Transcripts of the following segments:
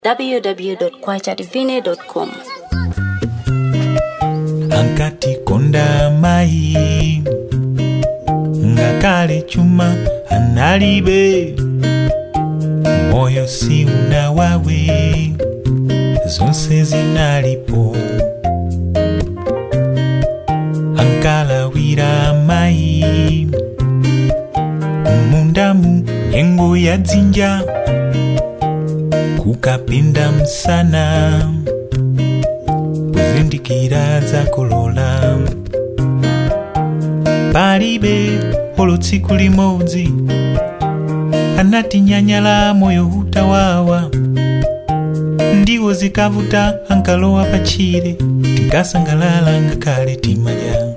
www.kwachadivine.com. Ankati konda mai ngakale chuma analibe moyo si unawawe zonse zinalipo ankala wira mai mundamu nyengo ya dzinja kukapinda msana kuzindikira za kolola palibe olutsiku limodzi anati nyanyala moyo utawawa ndiwo zikavuta ankalowa pachire tinkasangalala ngakale timalya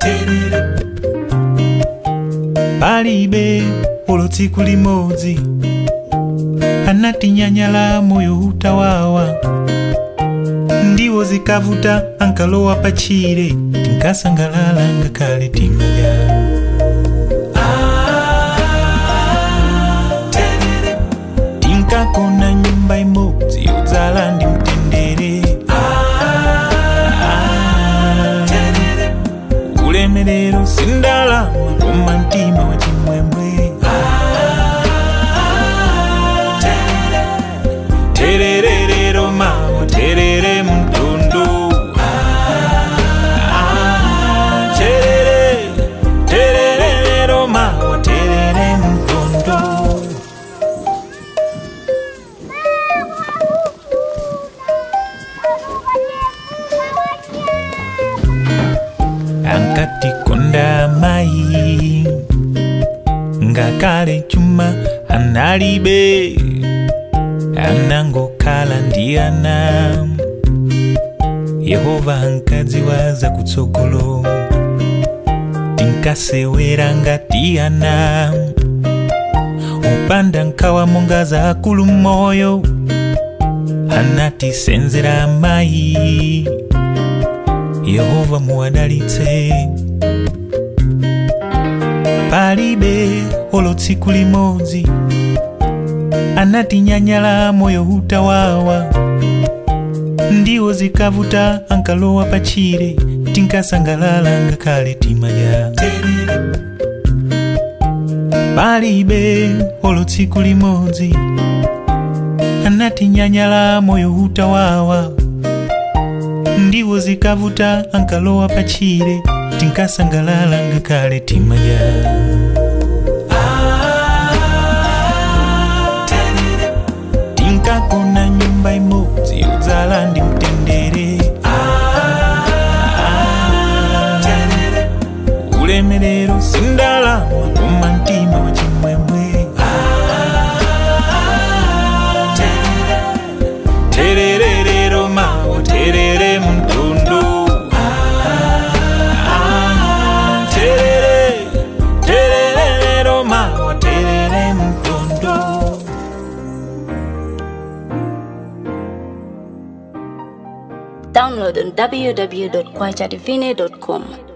palibe olutsiku limodzi anati nyanyala moyo utawawa ndiwo zikavuta ankalowa pachire tinkasangalala ngakale timalya tinkakona nyumba imodzi yodzala ndi mtendere ulemerero sindalama koma mtima wa chimwemwe tererero mawo terere mtundu tererero mawo terere mtundu ankati konda mai ngakale chuma analibe anangokhala ndiyana Yehova ankadziwaza kutsogolo tinkasewera ngatiyana upanda nkawa monga za akulu moyo anatisenzera mai Yehova muwadalitse palibe olutsiku limodzi anati nyanyala moyo utawawa ndiwo zikavuta ankalowa pachire tinkasangalala ngakale timalya palibe olutsiku limodzi anati nyanyala moyo utawawa ndiwo zikavuta ankalowa pachire tinkasangalala ngakale timalya tinkakona nyumba imodzi yodzala ndi mtendere ulemerero sindalama koma mtima wa chimwemwe tererero mawo terere mtundu tererero mawo terere mtundu. Download on www.kwachadivine.com.